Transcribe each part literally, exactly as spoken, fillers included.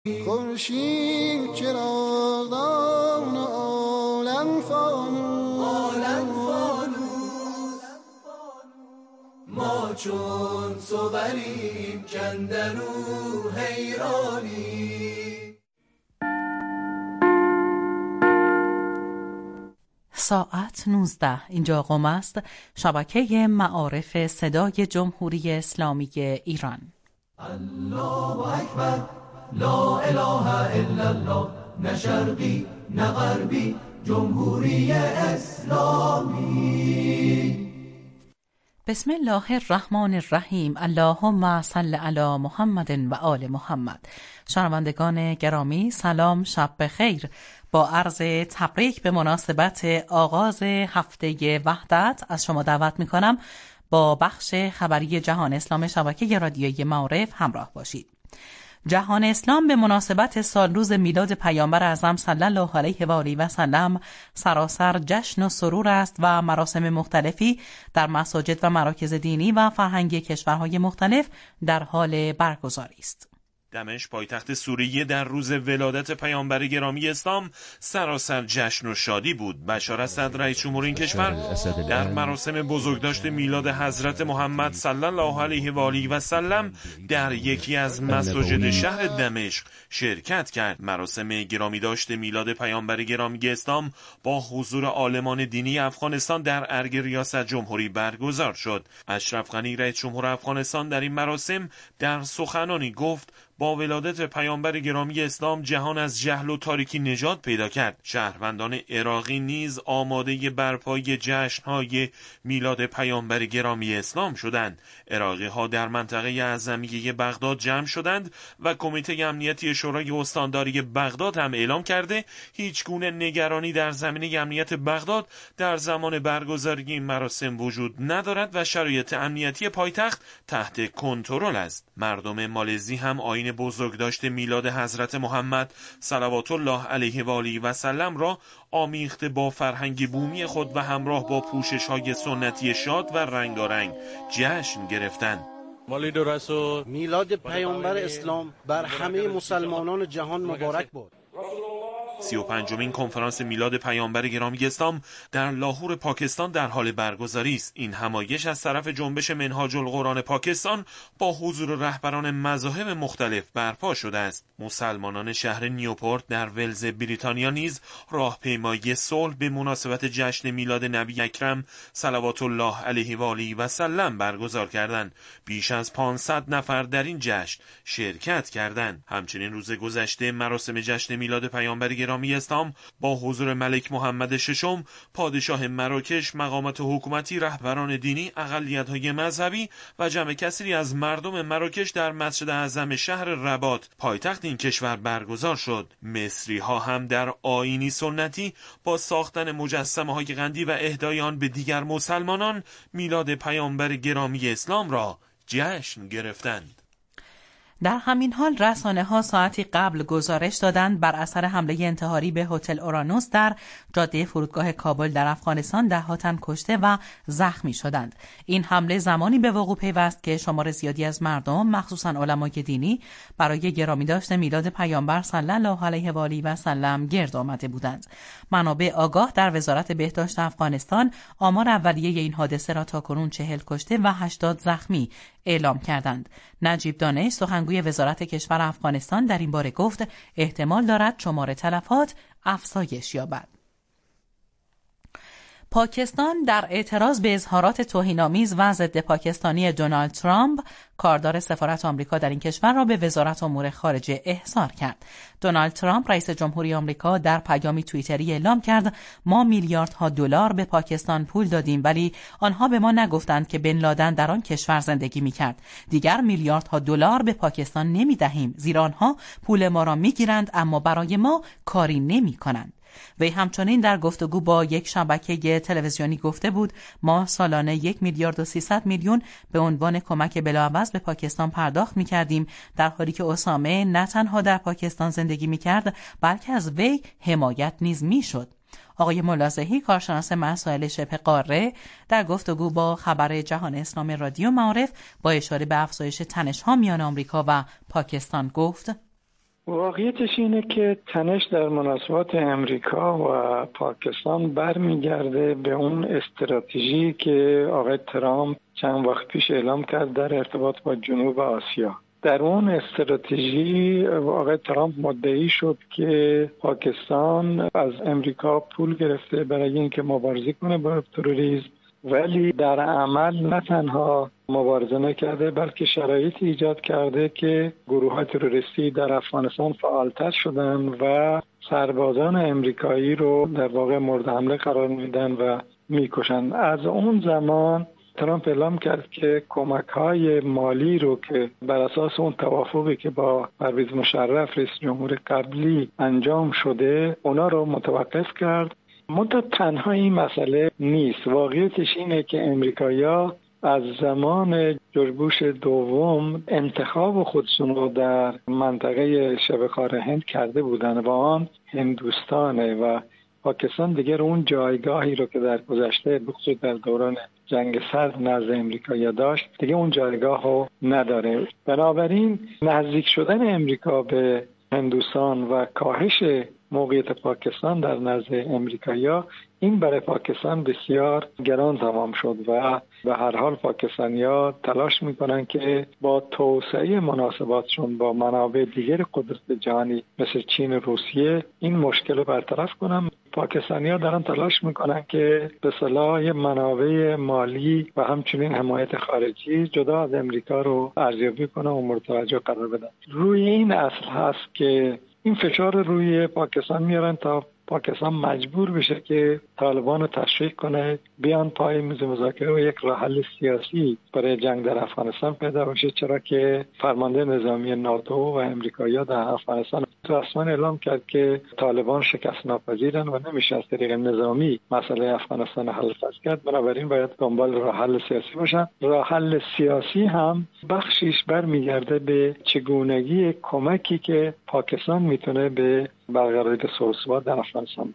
خورشید چراغدان عالم فانوس، عالم فانوس، ما چون صوریم کندرو حیرانی. ساعت نوزده. اینجا قم است، شبکه معارف صدای جمهوری اسلامی ایران. الله اکبر، لا اله الا الله، نه شرقی نه غربی، جمهوری اسلامی. بسم الله الرحمن الرحیم. اللهم صل علی محمد و آل محمد. شنوندگان گرامی سلام، شب بخیر. با عرض تبریک به مناسبت آغاز هفته وحدت از شما دعوت می کنم با بخش خبری جهان اسلام شبکه رادیویی معارف همراه باشید. جهان اسلام به مناسبت سالروز میلاد پیامبر اعظم صلی الله علیه و آله و سلم سراسر جشن و سرور است و مراسم مختلفی در مساجد و مراکز دینی و فرهنگی کشورهای مختلف در حال برگزاری است. دمشق پایتخت سوریه در روز ولادت پیامبر گرامی اسلام سراسر جشن و شادی بود. بشار اسد رئیس جمهور این کشور در مراسم بزرگداشت میلاد حضرت محمد صلی الله علیه و آله و سلم در یکی از مساجد شهر دمشق شرکت کرد. مراسم گرامی داشت میلاد پیامبر گرامی اسلام با حضور عالمان دینی افغانستان در ارگ ریاست جمهوری برگزار شد. اشرف غنی رئیس جمهور افغانستان در این مراسم در سخنانی گفت با ولادت پیامبر گرامی اسلام جهان از جهل و تاریکی نجات پیدا کرد. شهروندان عراقی نیز آماده برپای جشن‌های میلاد پیامبر گرامی اسلام شدند. عراقی‌ها در منطقه اعظمیه بغداد جمع شدند و کمیته امنیتی شورای استانداری بغداد هم اعلام کرده هیچ گونه نگرانی در زمینه امنیت بغداد در زمان برگزاری این مراسم وجود ندارد و شرایط امنیتی پایتخت تحت کنترل است. مردم مالزی هم آیین بزرگداشت میلاد حضرت محمد صلوات الله علیه و آله و سلم را آمیخته با فرهنگ بومی خود و همراه با پوشش‌های سنتی شاد و رنگارنگ جشن گرفتند. میلاد پیامبر اسلام بر همه مسلمانان جهان مبارک باد. سی و پنجمین کنفرانس میلاد پیامبر گرامی اسلام در لاهور پاکستان در حال برگزاری است. این همایش از طرف جنبش منهاج القرآن پاکستان با حضور رهبران مذاهب مختلف برپا شده است. مسلمانان شهر نیوپورت در ولز بریتانیا نیز راهپیمایی صلح به مناسبت جشن میلاد نبی اکرم صلوات الله علیه و آله و سلم برگزار کردند. بیش از پانصد نفر در این جشن شرکت کردند. همچنین روز گذشته مراسم جشن میلاد پیامبر گرامی اسلام با حضور ملک محمد ششم پادشاه مراکش، مقامات حکومتی، رهبران دینی، اقلیت‌های مذهبی و جمع کثیری از مردم مراکش در مسجد اعظم شهر رباط پایتخت این کشور برگزار شد. مصری‌ها هم در آیینی سنتی با ساختن مجسمه‌های قندی و اهدای آن به دیگر مسلمانان میلاد پیامبر گرامی اسلام را جشن گرفتند. در همین حال رسانه‌ها ساعتی قبل گزارش دادند بر اثر حمله انتحاری به هتل اورانوس در جاده فرودگاه کابل در افغانستان ده‌ها تن کشته و زخمی شدند. این حمله زمانی به وقوع پیوست که شمار زیادی از مردم مخصوصاً علمای دینی برای گرامی داشتن میلاد پیامبر صلی الله علیه و آله و سلم گرد آمده بودند. منابع آگاه در وزارت بهداشت افغانستان آمار اولیه این حادثه را تاکنون چهل کشته و هشتاد زخمی اعلام کردند. نجیب دانش سخنگوی وزارت کشور افغانستان در این باره گفت احتمال دارد شمار تلفات افزایش یابد. پاکستان در اعتراض به اظهارات توهین‌آمیز و ضد پاکستانی دونالد ترامپ کاردار سفارت آمریکا در این کشور را به وزارت امور خارجه احضار کرد. دونالد ترامپ رئیس جمهوری آمریکا در پیامی توییتری اعلام کرد ما میلیاردها دلار به پاکستان پول دادیم ولی آنها به ما نگفتند که بن لادن در آن کشور زندگی می‌کرد. دیگر میلیاردها دلار به پاکستان نمی‌دهیم زیرا آنها پول ما را می‌گیرند اما برای ما کاری نمی‌کنند. وی همچنین در گفتگو با یک شبکه تلویزیونی گفته بود ما سالانه یک میلیارد و سیصد میلیون به عنوان کمک بلاعوض به پاکستان پرداخت می‌کردیم، در حالی که اسامه نه تنها در پاکستان زندگی می‌کرد بلکه از وی حمایت نیز می‌شد. آقای ملازحی کارشناس مسائل شبه قاره در گفتگو با خبر جهان اسلام رادیو معارف با اشاره به افزایش تنش‌ها میان آمریکا و پاکستان گفت واقعیتش اینه که تنش در مناسبات امریکا و پاکستان برمیگرده به اون استراتژی که آقای ترامپ چند وقت پیش اعلام کرد در ارتباط با جنوب آسیا. در اون استراتژی آقای ترامپ مدعی شد که پاکستان از امریکا پول گرفته برای اینکه مبارزه کنه با تروریسم، ولی در عمل نه تنها مبارزه نکرده بلکه شرایطی ایجاد کرده که گروه‌های تروریستی در افغانستان فعالتر شدن و سربازان امریکایی رو در واقع مورد حمله قرار میدن و میکشن. از اون زمان ترامپ اعلام کرد که کمک‌های مالی رو که بر اساس اون توافقی که با پرویز مشرف رئیس جمهور قبلی انجام شده اونا رو متوقف کرد. منتها تنها این مسئله نیست. واقعیتش اینه که امریکایی‌ها از زمان جورج بوش دوم انتخاب خودشون رو در منطقه شبه خار هند کرده بودن و آن هندوستانه و پاکستان دیگر اون جایگاهی رو که در گذشته بخصوص در دوران جنگ سرد نزد امریکا داشت دیگه اون جایگاه رو نداره. بنابراین نزدیک شدن امریکا به هندوستان و کاهش موقعیت پاکستان در نزد امریکایی‌ها این برای پاکستان بسیار گران تمام شد و به هر حال پاکستانی‌ها تلاش می‌کنن که با توسعه مناسباتشون با منابع دیگر قدرت جهانی مثل چین و روسیه این مشکل رو برطرف کنن. پاکستانی‌ها دارن تلاش می‌کنن که به صلاح منابع مالی و همچنین حمایت خارجی جدا از امریکا رو ارزیابی کنن و مورد توجه قرار بدن. روی این اصل هست که این فشار روی پاکستان میارن تا پاکستان مجبور بشه که طالبان رو تشویق کنه بیان پای میز مذاکره و یک راه حل سیاسی برای جنگ در افغانستان پیدا بشه، چرا که فرمانده نظامی ناتو و امریکایی‌ها در افغانستان رسما اعلام کرد که طالبان شکست ناپذیرن و نمیشه از طریق نظامی مسئله افغانستان حل فصل کرد. بنابراین باید دنبال راه حل سیاسی باشن. راه حل سیاسی هم بخشیش برمیگرده به چگونگی کمکی که پاکستان میتونه به برقراری صلح و ثبات در افغانستان.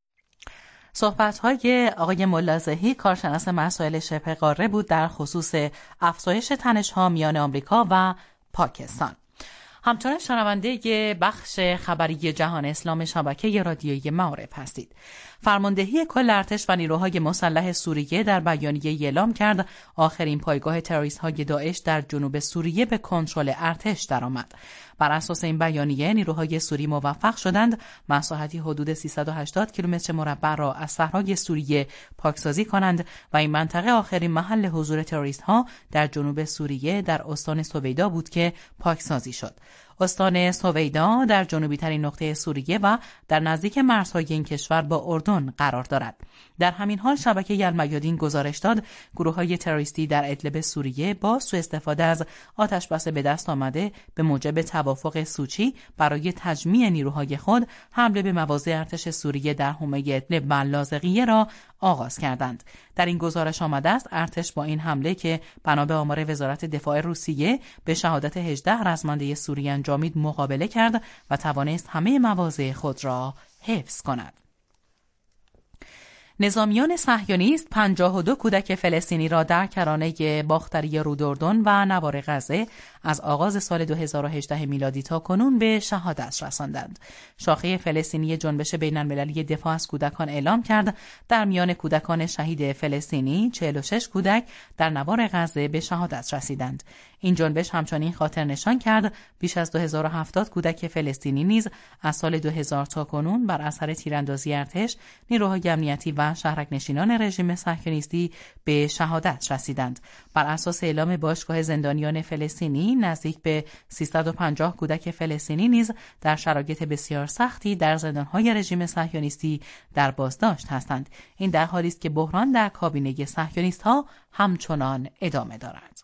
صحبت‌های آقای ملازحی کارشناس مسائل شبه قاره بود در خصوص افزایش تنش‌ها میان آمریکا و پاکستان. همچنان شنونده بخش خبری جهان اسلام شبکه رادیویی معارف هستید. فرماندهی کل ارتش و نیروهای مسلح سوریه در بیانیه اعلام کرد آخرین پایگاه تروریست‌های داعش در جنوب سوریه به کنترل ارتش درآمد. بر اساس این بیانیه نیروهای سوری موفق شدند مساحتی حدود سیصد و هشتاد کیلومتر مربع را از صحرای سوریه پاکسازی کنند و این منطقه آخرین محل حضور تروریست‌ها در جنوب سوریه در استان سویدا بود که پاکسازی شد. استان سویدا در جنوبی ترین نقطه سوریه و در نزدیک مرزهای این کشور با اردن قرار دارد. در همین حال شبکه المیادین گزارش داد گروه‌های تروریستی در ادلب سوریه با سوء استفاده از آتش‌بس به دست آمده به موجب توافق سوچی برای تجمیع نیروهای خود حمله به مواضع ارتش سوریه در حومه ادلب و لاذقیه را آغاز کردند. در این گزارش آمده است ارتش با این حمله که بنا به آمار وزارت دفاع روسیه به شهادت هجده رزمنده سوری انجامید مقابله کرد و توانست همه مواضع خود را حفظ کند. نظامیان صهیونیست پنجاه و دو کودک فلسطینی را در کرانه باختری رودردن و نوار غزه از آغاز سال دو هزار و هجده میلادی تا کنون به شهادت رساندند. شاخه فلسطینی جنبش بین‌المللی دفاع از کودکان اعلام کرد در میان کودکان شهید فلسطینی چهل و شش کودک در نوار غزه به شهادت رسیدند. این جنبش همچنین خاطر نشان کرد بیش از دو هزار و هفتاد کودک فلسطینی نیز از سال دو هزار تا کنون بر اثر تیراندازی ارتش، نیروهای امنیتی و شهرک نشینان رژیم صهیونیستی به شهادت رسیدند. بر اساس اعلام باشگاه زندانیان فلسطینی نزدیک به سیصد و پنجاه کودک فلسطینی نیز در شرایط بسیار سختی در زندانهای رژیم صهیونیستی در بازداشت هستند. این در حالی است که بحران در کابینه صهیونیست‌ها همچنان ادامه دارد.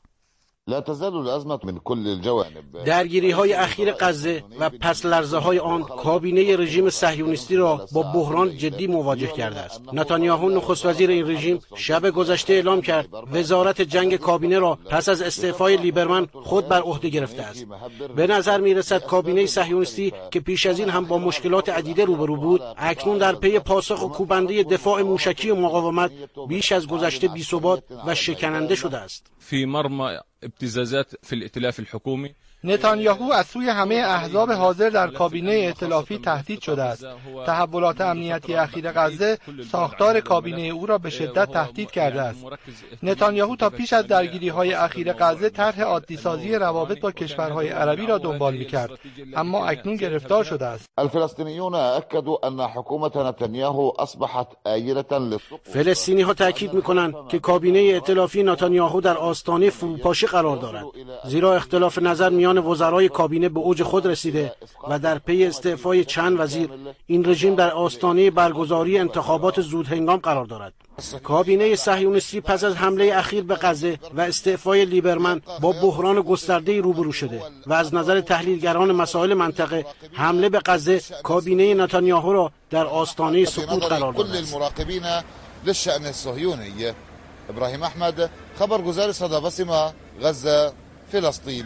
درگیری‌های اخیر غزه و پس لرزه‌های آن کابینه رژیم صهیونیستی را با بحران جدی مواجه کرده است. نتانیاهو نخست وزیر این رژیم شب گذشته اعلام کرد وزارت جنگ کابینه را پس از استعفای لیبرمن خود بر عهده گرفته است. به نظر می‌رسد کابینه صهیونیستی که پیش از این هم با مشکلات عدیده روبرو بود، اکنون در پی پاسخ کوبنده دفاع موشکی و مقاومت بیش از گذشته بی‌ثبات و شکننده شده است. في مرمى ابتزازات في الائتلاف الحكومي نتانیاهو از سوی همه احزاب حاضر در کابینه ائتلافی تهدید شده است. تحولات امنیتی اخیر غزه ساختار کابینه او را به شدت تهدید کرده است. نتانیاهو تا پیش از درگیری‌های اخیر غزه طرح عادی‌سازی روابط با کشورهای عربی را دنبال می‌کرد، اما اکنون گرفتار شده است. الفلسطینیون اکدوا ان حکومت نتانیاهو اصبحت آیلة للسقوط. فلسطینی‌ها تاکید می‌کنند که کابینه ائتلافی نتانیاهو در آستانه فروپاشی قرار دارد، زیرا اختلاف نظر میان وزرای کابینه به اوج خود رسیده و در پی استعفای چند وزیر این رژیم در آستانه برگزاری انتخابات زودهنگام قرار دارد. کابینه صهیونیستی پس از حمله اخیر به غزه و استعفای لیبرمن با بحران گسترده‌ای روبرو شده و از نظر تحلیلگران مسائل منطقه حمله به غزه کابینه نتانیاهو را در آستانه سقوط قرار داده است. المراقبین للشأن الصهیونی ابراهیم احمد، خبرگزار صدا و سیما، غزه، فلسطین.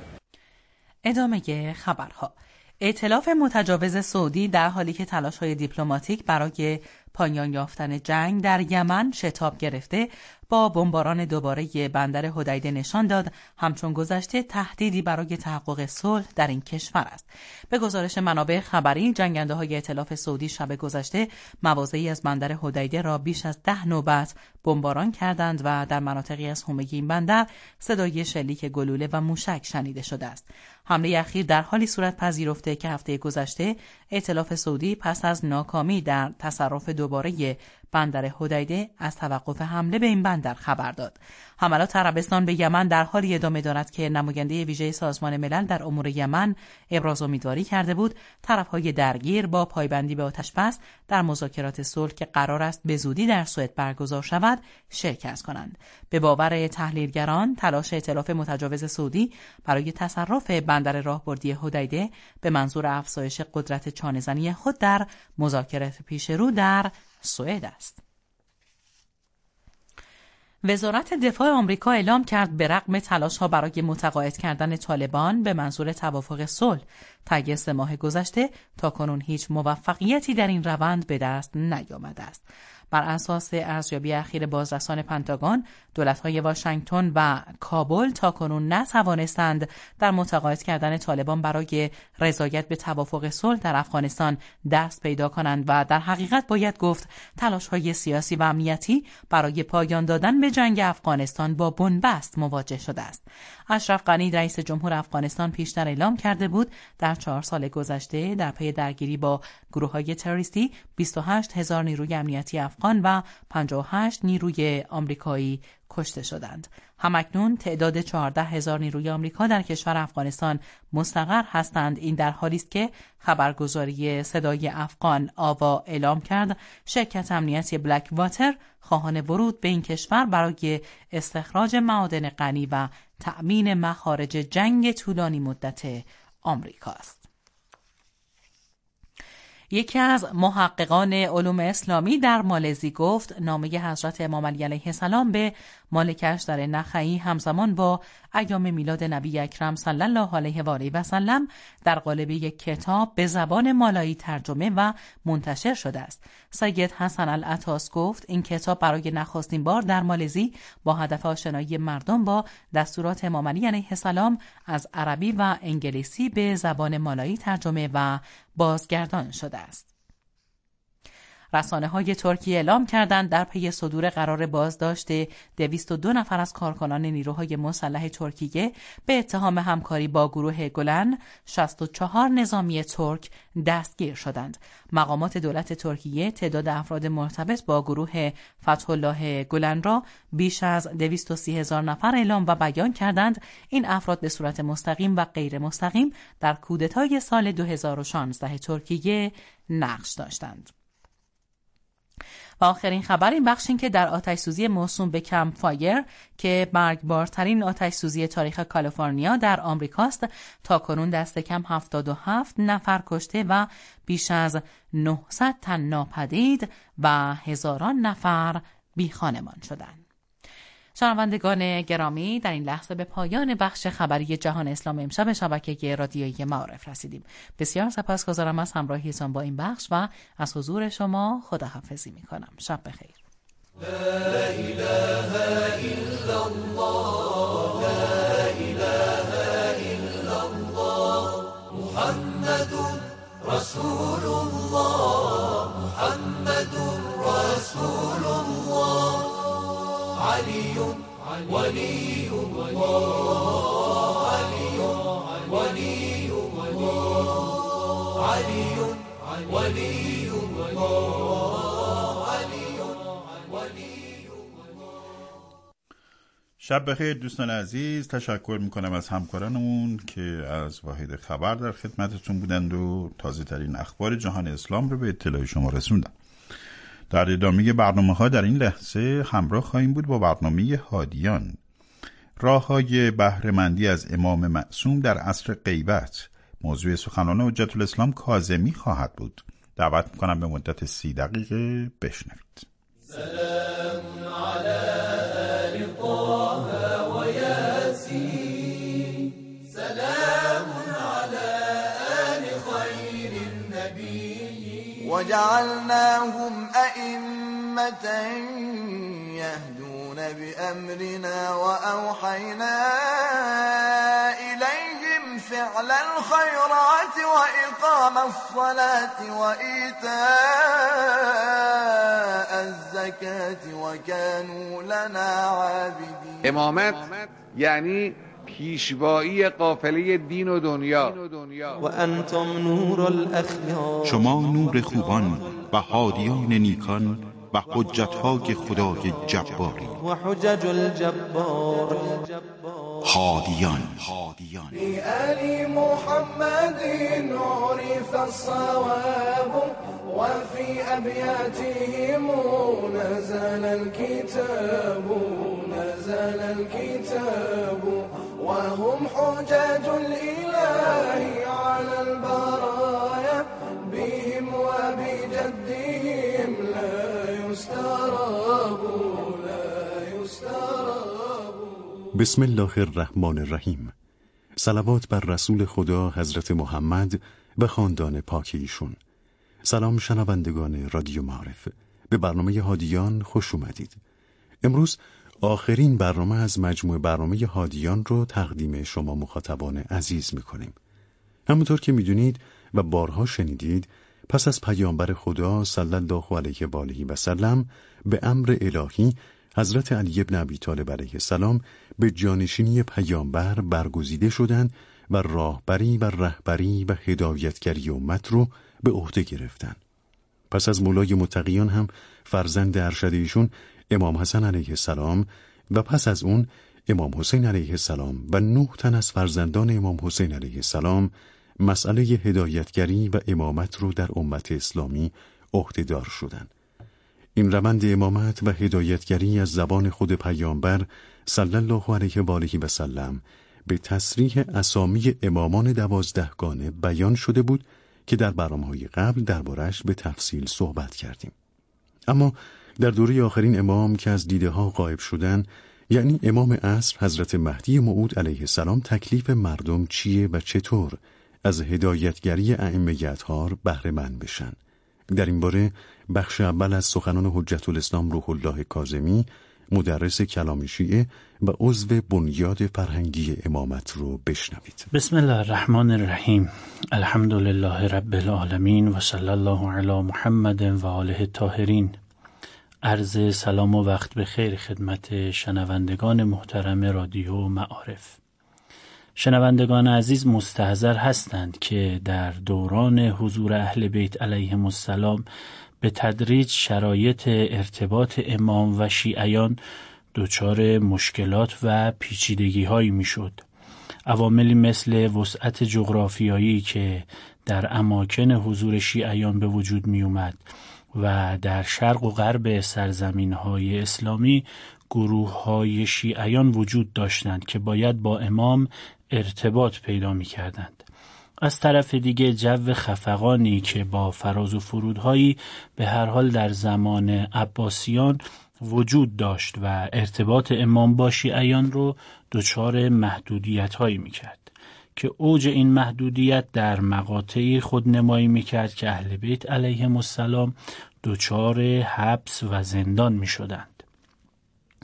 ادامه خبرها. ائتلاف متجاوز سعودی در حالی که تلاش‌های دیپلماتیک برای پایان یافتن جنگ در یمن شتاب گرفته، با بمباران دوباره بندر حدیده نشان داد همچون گذشته تهدیدی برای تحقق صلح در این کشور است. به گزارش منابع خبری، جنگنده‌های ائتلاف سعودی شب گذشته مواضعی از بندر حدیده را بیش از ده نوبت بمباران کردند و در مناطقی از حومه این بندر صدای شلیک گلوله و موشک شنیده شده است. حمله اخیر در حالی صورت پذیرفته که هفته گذشته ائتلاف سعودی پس از ناکامی در تصرف دوباره بندر حدیده از توقف حمله به این بندر خبر داد. حملات عربستان به یمن در حالی ادامه دارد که نماینده ویژه سازمان ملل در امور یمن ابراز امیدواری کرده بود طرف‌های درگیر با پایبندی به آتش‌بس در مذاکرات صلح که قرار است به زودی در سوئد برگزار شود شرکت کنند. به باور تحلیلگران، تلاش ائتلاف متجاوز سعودی برای تصرف بندر راهبردی حدیده به منظور افزایش قدرت چانه‌زنی خود در مذاکرات پیشرو در سوئد است. وزارت دفاع آمریکا اعلام کرد به رغم تلاش‌ها برای متقاعد کردن طالبان به منظور توافق صلح طی سه ماه گذشته تاکنون هیچ موفقیتی در این روند به دست نیامده است. بر اساس ارزیابی اخیر بازرسان پنتاگون، دولت‌های واشنگتن و کابل تاکنون نتوانستند در متقاعد کردن طالبان برای رضایت به توافق صلح در افغانستان دست پیدا کنند و در حقیقت باید گفت تلاش‌های سیاسی و امنیتی برای پایان دادن به جنگ افغانستان با بنبست مواجه شده است. اشرف غنی رئیس جمهور افغانستان پیشتر اعلام کرده بود در چهار سال گذشته در پی درگیری با گروه‌های تروریستی بیست و هشت هزار نیروی امنیتی افغان و پنجاه و هشت نیروی آمریکایی کشته شدند. همکنون تعداد چهارده هزار نیروی آمریکا در کشور افغانستان مستقر هستند. این در حالی است که خبرگزاری صدای افغان آوا اعلام کرد شرکت امنیتی بلک واتر خواهان ورود به این کشور برای استخراج معادن غنی و تأمین مخارج جنگ طولانی مدت آمریکا است. یکی از محققان علوم اسلامی در مالزی گفت نامه حضرت امام علی علیه السلام به مالکش در نخعی همزمان با ایام میلاد نبی اکرم صلی الله علیه و آله و سلم در قالب یک کتاب به زبان مالایی ترجمه و منتشر شده است. سید حسن العطاس گفت این کتاب برای نخستین بار در مالزی با هدف آشنایی مردم با دستورات امام علی علیه السلام از عربی و انگلیسی به زبان مالایی ترجمه و بازگردان شده است. رسانه‌های ترکیه اعلام کردند در پی صدور قرار بازداشت دویست و دو نفر از کارکنان نیروهای مسلح ترکیه به اتهام همکاری با گروه گلن، شصت و چهار نظامی ترک دستگیر شدند. مقامات دولت ترکیه تعداد افراد مرتبط با گروه فتح الله گلن را بیش از دویست و سی هزار نفر اعلام و بیان کردند. این افراد به صورت مستقیم و غیر مستقیم در کودتای سال دو هزار و شانزده ترکیه نقش داشتند. و آخرین خبر این بخش این که در آتش‌سوزی موسوم به کمپ فایر که مرگبارترین آتش‌سوزی تاریخ کالیفرنیا در آمریکاست، تاکنون دست کم هفتاد و هفت نفر کشته و بیش از نهصد تن ناپدید و هزاران نفر بیخانمان شدند. شنوندگان گرامی، در این لحظه به پایان بخش خبری جهان اسلام امشب شبکه رادیویی معارف رسیدیم. بسیار سپاسگزارم از همراهیتان با این بخش و از حضور شما خداحافظی می‌کنم. شب بخیر. لا اله الا الله لا اله الا الله رسول الله محمد رسول الله علي ولي الله علي ولي الله علي ولي الله علي ولي. شب بخیر دوستان عزیز، تشکر میکنم از همکارانمون که از واحد خبر در خدمتتون بودند و تازه ترین اخبار جهان اسلام رو به اطلاع شما رسوندن. در ادامه برنامه ها در این لحظه همراه خواهیم بود با برنامه هادیان، راه های بهره‌مندی از امام معصوم در عصر غیبت. موضوع سخنان حجت الاسلام کاظمی خواهد بود. دعوت میکنم به مدت سی دقیقه بشنوید. سلام علی آل طه و یاسین، سلام علی آل خیر النبی وجعلناهم ائمة يهدون بأمرنا وأوحينا إليهم فعل الخيرات وإقام الصلاة وإيتاء الزكاة وكانوا لنا عابدين. امامت یعنی پیشوایی قافله دین و دنیا. و انتم نور الاخیار، شما نور خوبان و هادیان نیکان و حجت‌های خدای جباری. و حجج الجبار هادیان. لآل محمد عرف الصواب وفي أبياتهم نزل الكتاب نزل الكتاب وهم حجاج الإله على البرايا بهم وبجدهم لا يستراب لا يستراب. بسم الله الرحمن الرحیم. صلوات بر رسول خدا حضرت محمد و خاندان پاک ایشون. سلام شنوندگان رادیو معارف، به برنامه هادیان خوش اومدید. امروز آخرین برنامه از مجموعه برنامه هادیان رو تقدیم شما مخاطبان عزیز میکنیم. همونطور که میدونید و بارها شنیدید، پس از پیامبر خدا صلی الله علیه و آله و سلم به امر الهی حضرت علی بن ابی طالب علیه السلام به جانشینی پیامبر برگزیده شدند و راهبری و رهبری و هدایتگری امت رو به عهده گرفتند. پس از مولای متقیان هم فرزند ارشد ایشون امام حسن علیه السلام و پس از اون امام حسین علیه السلام و نه تن از فرزندان امام حسین علیه السلام مسئله هدایتگری و امامت رو در امت اسلامی عهده‌دار شدند. این روند امامت و هدایتگری از زبان خود پیامبر صلی الله علیه و آله و سلم به تصریح اسامی امامان دوازدهگانه بیان شده بود که در برنامه‌های قبل دربارش به تفصیل صحبت کردیم. اما در دوره آخرین امام که از دیده ها غایب شدن، یعنی امام عصر حضرت مهدی موعود علیه السلام، تکلیف مردم چیه و چطور از هدایتگری ائمه اطهار بهره مند بشن؟ در این باره بخش اول از سخنان حجت الاسلام روح الله کاظمی، مدرس کلام شیعه و عضو بنیاد فرهنگی امامت رو بشنوید. بسم الله الرحمن الرحیم. الحمد لله رب العالمین و صلی الله علی محمد و آله الطاهرین. عرض سلام و وقت بخیر خدمت شنوندگان محترم رادیو معارف. شنوندگان عزیز مستحضر هستند که در دوران حضور اهل بیت علیهم السلام به تدریج شرایط ارتباط امام و شیعیان دچار مشکلات و پیچیدگی هایی می شد. عواملی مثل وسعت جغرافیایی که در اماکن حضور شیعیان به وجود می اومد و در شرق و غرب سرزمین های اسلامی گروه های شیعیان وجود داشتند که باید با امام ارتباط پیدا می کردند. از طرف دیگه جو خفقانی که با فراز و فرودهایی به هر حال در زمان عباسیان وجود داشت و ارتباط امام با شیعیان رو دچار محدودیت هایی می کرد که اوج این محدودیت در مقاطعی خود نمایی می کرد که اهل بیت علیهم السلام دچار حبس و زندان می شدند.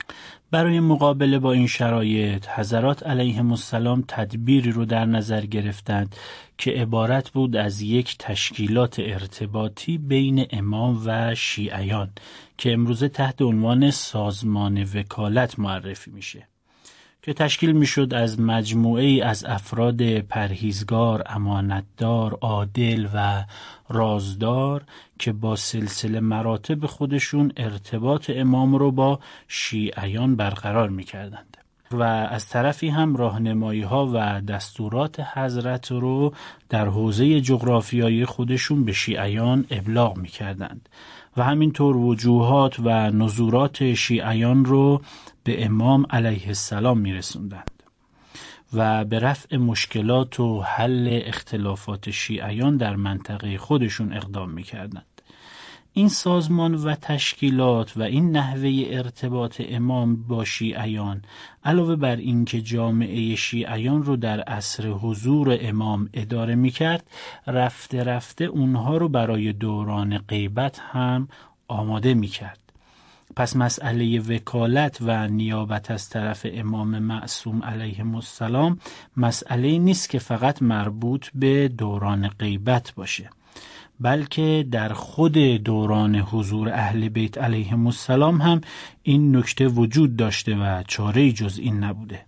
برای مقابله با این شرایط حضرات علیهم السلام تدبیری رو در نظر گرفتند که عبارت بود از یک تشکیلات ارتباطی بین امام و شیعیان که امروزه تحت عنوان سازمان وکالت معرفی میشه، که تشکیل میشد از مجموعه از افراد پرهیزگار، امانتدار، عادل و رازدار که با سلسله مراتب خودشون ارتباط امام رو با شیعیان برقرار میکردند و از طرفی هم راهنمایی ها و دستورات حضرت رو در حوزه جغرافیایی خودشون به شیعیان ابلاغ میکردند و همینطور وجوهات و نظورات شیعیان رو به امام علیه السلام میرسوندند و به رفع مشکلات و حل اختلافات شیعیان در منطقه خودشون اقدام میکردند. این سازمان و تشکیلات و این نحوه ارتباط امام با شیعیان علاوه بر این که جامعه شیعیان رو در عصر حضور امام اداره میکرد، رفته رفته اونها رو برای دوران غیبت هم آماده میکرد. پس مسئله وکالت و نیابت از طرف امام معصوم علیه السلام مسئله نیست که فقط مربوط به دوران غیبت باشه، بلکه در خود دوران حضور اهل بیت علیهم السلام هم این نکته وجود داشته و چاره‌ای جز این نبوده.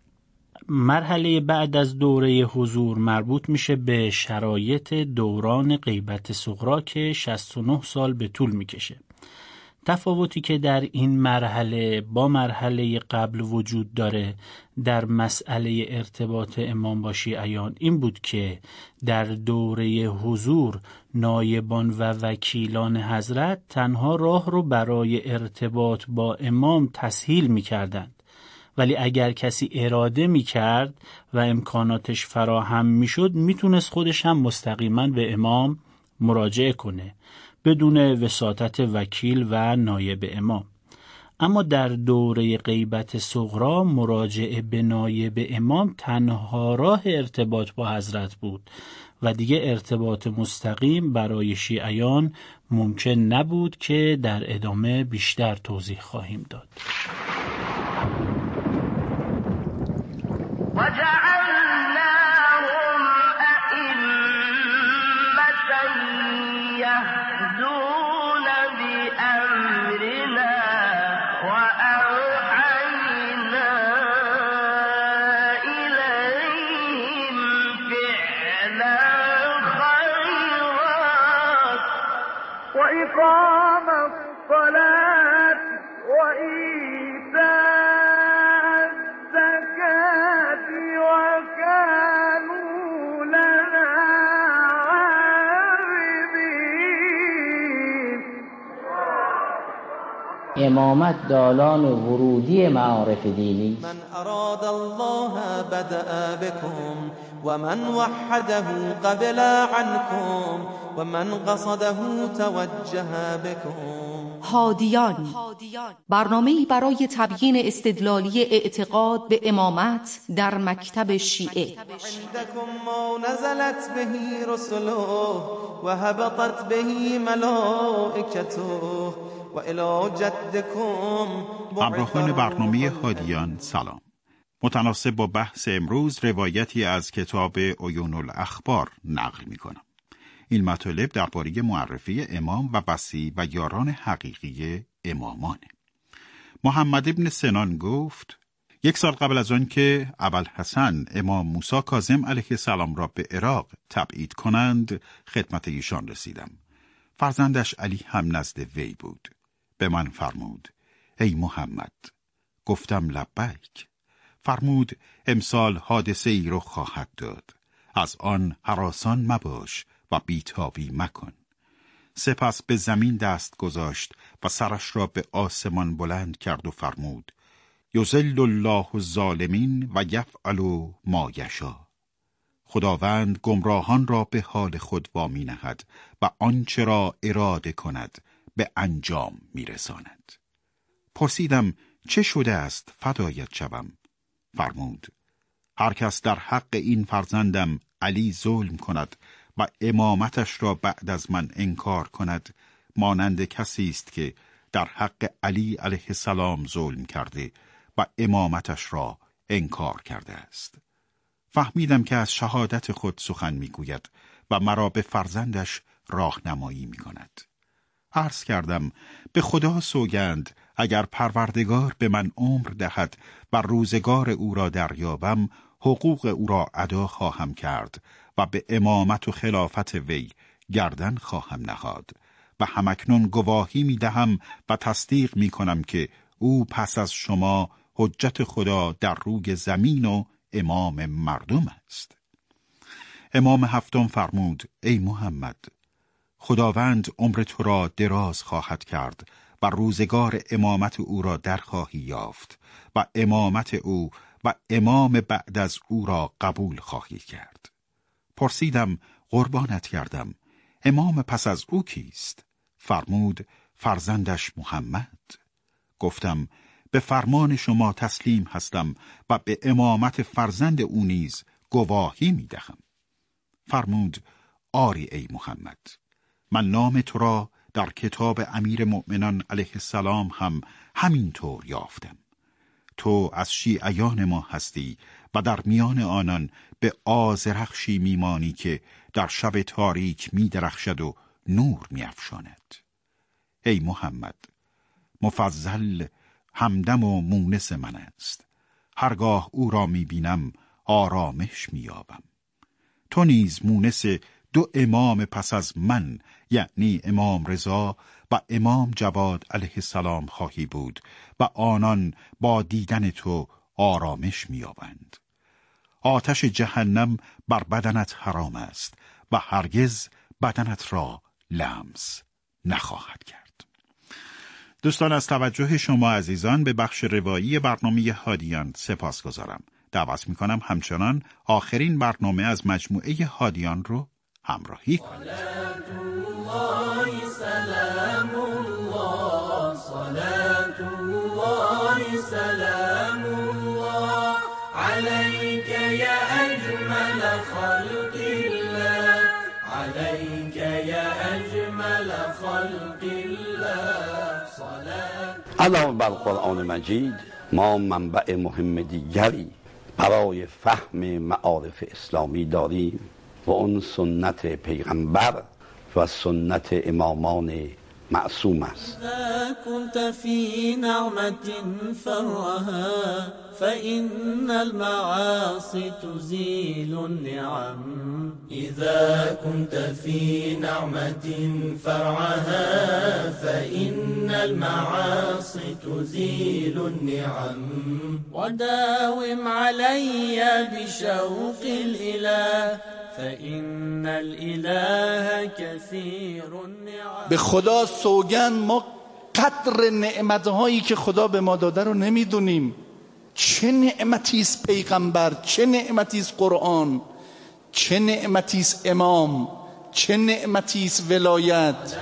مرحله بعد از دوره حضور مربوط میشه به شرایط دوران غیبت صغرا که شصت و نه سال به طول میکشه. تفاوتی که در این مرحله با مرحله قبل وجود داره در مسئله ارتباط امام با شیعیان این بود که در دوره حضور نایبان و وکیلان حضرت تنها راه رو برای ارتباط با امام تسهیل می کردند، ولی اگر کسی اراده می کرد و امکاناتش فراهم می شد می تونست خودش هم مستقیما به امام مراجعه کنه بدون وساطت وکیل و نایب امام. اما در دوره غیبت صغرا مراجعه به نایب امام تنها راه ارتباط با حضرت بود و دیگه ارتباط مستقیم برای شیعیان ممکن نبود که در ادامه بیشتر توضیح خواهیم داد. امامت دالان ورودی معارف دینی. من اراد الله بدأ بكم ومن وحده قبل عنكم ومن قصده توجه بكم. هادیان، برنامه‌ای برای تبیین استدلالی اعتقاد به امامت در مکتب شیعه. عندكم ما نزلت به رسله وهبطت به ملائكته و الی جدکم. همراهان برنامه هادیان سلام. متناسب با بحث امروز روایتی از کتاب عیون الاخبار نقل می کنم. این مطالب درباره معرفی امام و وصی و یاران حقیقی امامانه. محمد ابن سنان گفت یک سال قبل از آن که ابوالحسن امام موسی کاظم علیه السلام را به عراق تبعید کنند خدمت ایشان رسیدم. فرزندش علی هم نزد وی بود. به من فرمود ای محمد. گفتم لبیک. فرمود امسال حادثه ای رو خواهد داد، از آن هراسان مباش و بیتابی مکن. سپس به زمین دست گذاشت و سرش را به آسمان بلند کرد و فرمود یذل الله الظالمین و یفعل ما یشاء. خداوند گمراهان را به حال خود وامی نهد و آنچه را اراده کند به انجام میرساند. پرسیدم چه شده است فدایت شوم؟ فرمود هر کس در حق این فرزندم علی ظلم کند و امامتش را بعد از من انکار کند مانند کسی است که در حق علی علیه السلام ظلم کرده و امامتش را انکار کرده است. فهمیدم که از شهادت خود سخن میگوید و مرا به فرزندش راهنمایی میکند. عرض کردم به خدا سوگند اگر پروردگار به من عمر دهد و روزگار او را دریابم، حقوق او را ادا خواهم کرد و به امامت و خلافت وی گردن خواهم نهاد و همکنون گواهی می دهم و تصدیق می کنم که او پس از شما حجت خدا در روی زمین و امام مردم است. امام هفتم فرمود: ای محمد، خداوند عمر تو را دراز خواهد کرد و روزگار امامت او را در خواهی یافت و امامت او و امام بعد از او را قبول خواهی کرد. پرسیدم: قربانت کردم، امام پس از او کیست؟ فرمود: فرزندش محمد. گفتم: به فرمان شما تسلیم هستم و به امامت فرزند او نیز گواهی می دهم. فرمود: آری ای محمد، من نام تو را در کتاب امیر مؤمنان علیه السلام هم همینطور یافتم. تو از شیعیان ما هستی و در میان آنان به آذرخشی میمانی که در شب تاریک می درخشد و نور می افشاند. ای محمد، مفضل همدم و مونس من است. هرگاه او را می بینم آرامش می یابم. تو نیز مونس دو امام پس از من، یعنی امام رضا و امام جواد علیه السلام خواهی بود و آنان با دیدن تو آرامش می‌یابند. آتش جهنم بر بدنت حرام است و هرگز بدنت را لمس نخواهد کرد. دوستان، از توجه شما عزیزان به بخش روایی برنامه هادیان سپاس گذارم. دعوت می‌کنم همچنان آخرین برنامه از مجموعه هادیان رو همراهی کنید. سلام الله، صلاة الله، سلام الله عليك يا أجمل خلق الله، عليك يا أجمل خلق الله صلاة. علاوه بر قرآن مجید ما منبع مهم دیگری برای فهم معارف اسلامی داریم و اون سنت پیغمبر و سنت امامان معصوم است. اذا كنت في نعمة فرها فإن المعاصي تزيل النعم، اذا كنت في نعمة فرعها فإن المعاصي تزيل النعم، وداوم علي بشوق الإله فإن الإله كثير النعم. به خدا سوگند ما قدر نعمتهایی که خدا به ما داده رو نمیدونیم. چه نعمتی است پیغمبر، چه نعمتی است قرآن، چه نعمتی است امام، چه نعمتی است ولایت.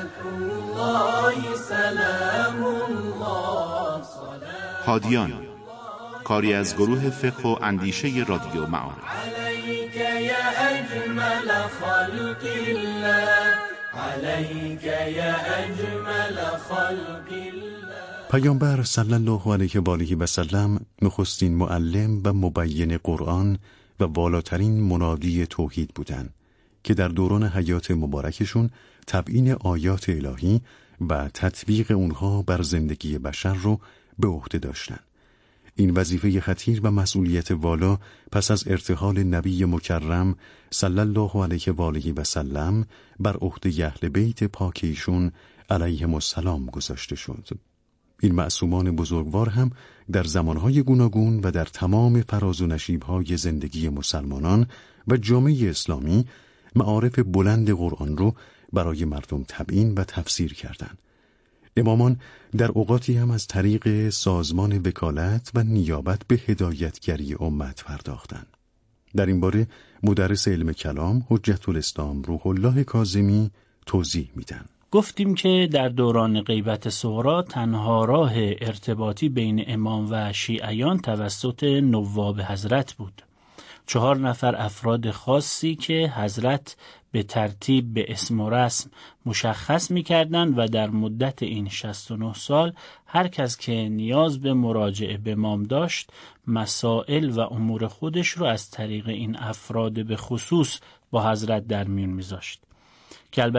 هادیان، کاری از گروه فقه و اندیشه رادیو معارف. عليك يا أجمل خلق الله، عليك يا أجمل خلق الله. پیامبر صلی الله علیه و آله و سلم نخستین معلم و مبین قرآن و والاترین منادی توحید بودند که در دوران حیات مبارکشون تبیین آیات الهی و تطبیق اونها بر زندگی بشر رو به عهده داشتند. این وظیفه خطیر و مسئولیت والا پس از ارتحال نبی مکرم صلی الله علیه و آله و سلم بر عهده اهل بیت پاک ایشون علیهم السلام گذاشته شد. این معصومان بزرگوار هم در زمانهای گوناگون و در تمام فراز و نشیب‌های زندگی مسلمانان و جامعه اسلامی معارف بلند قرآن رو برای مردم تبیین و تفسیر کردند. امامان در اوقاتی هم از طریق سازمان وکالت و نیابت به هدایتگری امت پرداختند. در این باره مدرس علم کلام حجت الاسلام روح الله کاظمی توضیح میدن. گفتیم که در دوران غیبت صغرا تنها راه ارتباطی بین امام و شیعیان توسط نواب حضرت بود. چهار نفر افراد خاصی که حضرت به ترتیب به اسم و رسم مشخص می‌کردند و در مدت این شصت و نه سال هر کس که نیاز به مراجعه به امام داشت مسائل و امور خودش رو از طریق این افراد به خصوص با حضرت در میون می‌ذاشت که